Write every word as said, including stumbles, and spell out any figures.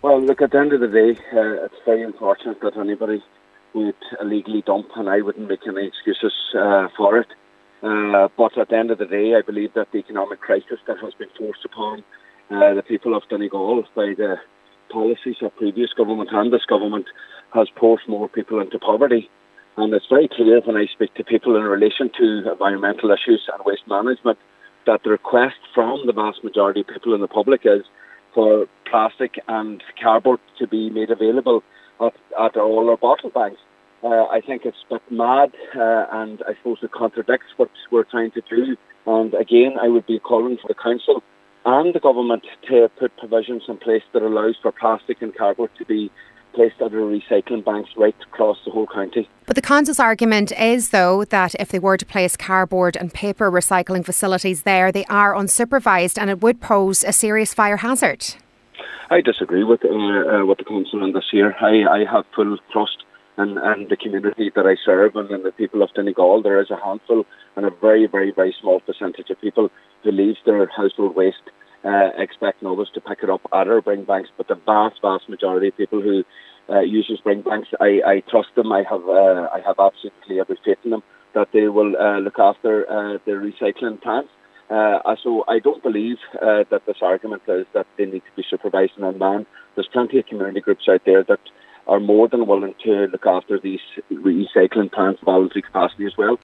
Well, look, at the end of the day, uh, it's very unfortunate that anybody would illegally dump, and I wouldn't make any excuses uh, for it. Uh, but at the end of the day, I believe that the economic crisis that has been forced upon uh, the people of Donegal by the policies of previous government and this government has forced more people into poverty. And it's very clear when I speak to people in relation to environmental issues and waste management that the request from the vast majority of people in the public is for plastic and cardboard to be made available at, at all our bottle banks. Uh, I think it's a bit mad uh, and I suppose it contradicts what we're trying to do. And again, I would be calling for the council and the government to put provisions in place that allows for plastic and cardboard to be placed at our recycling banks right across the whole county. But the council's argument is, though, that if they were to place cardboard and paper recycling facilities there, they are unsupervised and it would pose a serious fire hazard. I disagree with uh, uh, with the council on this here. I, I have full trust in, in the community that I serve and in the people of Donegal. There is a handful and a very, very, very small percentage of people who leaves their household waste Uh, expecting others to pick it up at our bring banks, but the vast, vast majority of people who uh, use those bring banks, I, I trust them. I have, uh, I have absolutely every faith in them that they will uh, look after uh, the recycling plants. Uh, so I don't believe uh, that this argument is that they need to be supervised and unmanned. There's plenty of community groups out there that are more than willing to look after these recycling plants voluntary capacity as well.